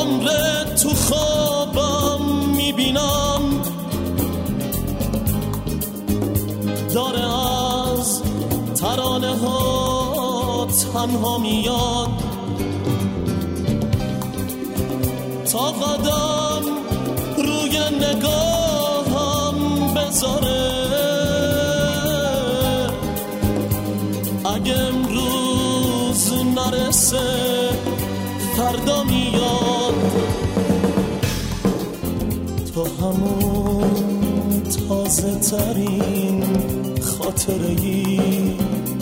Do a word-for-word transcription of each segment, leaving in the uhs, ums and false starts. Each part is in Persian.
عمر تو خوابم میبینم داره از ترانه ها تنها میاد تا قدم روی نگاهم بذاره اگه امروز نرسه فردا میاد تو همون تازه ترین خاطره ای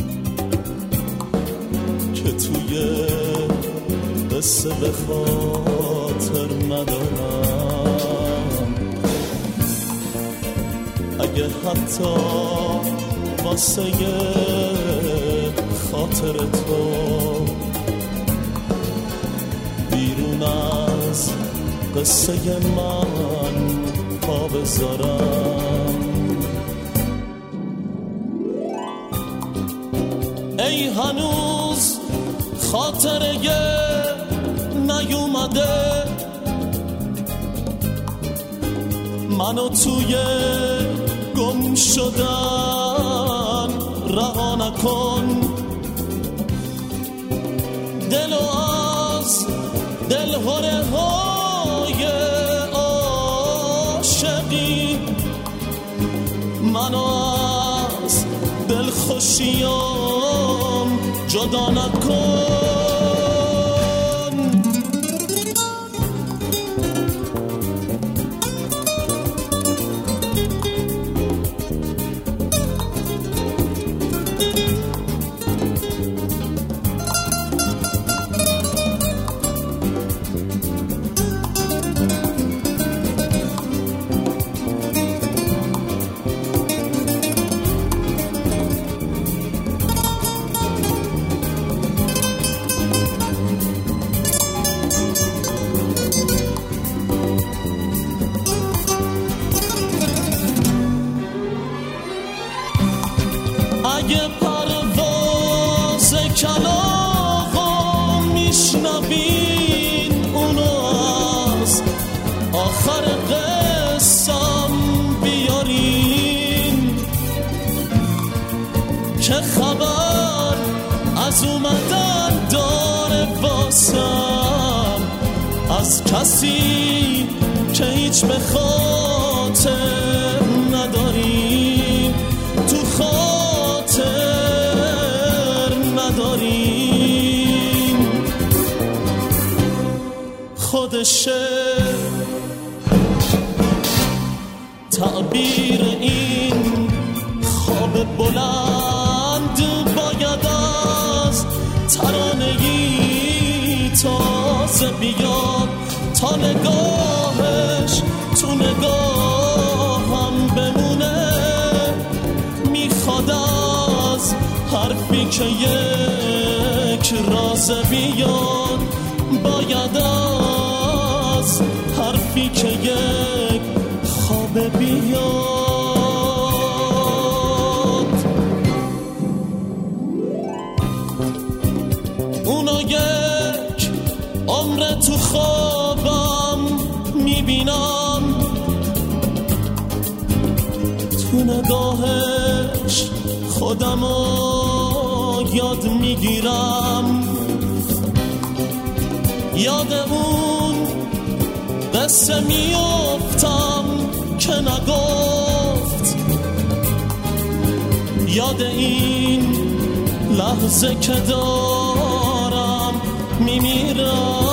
که توی قصه به خاطر ندارم اگه حتی واسه خاطر تو بیرون از قصه من پا بذارم ای هنوز خاطره نیومده منو توی گم شدن رها نکن دلو از دلهره های عاشقی منو از دلخوشیام جدا نکن اگه پرواز کلاغا میشنوین اونو از آخر قصم بیارین که خبر از اومدن داره واسم از کسی که هیچ به خاطر نداریم تو خاطر نداریم خودشه تعبیر این خواب بلند باید از ترانه‌ای تازه بیاد تا نگاهش تو نگاهم بمونه میخواد از حرفی که یک راز بیاد باید از حرفی که یک خواب بیاد اونو یک عمر تو خوابم میبینم تو نگاهش خودمو یاد میگیرم یاد اون قصه میافتم که نگفت یاد این لحظه که دارم میمیرم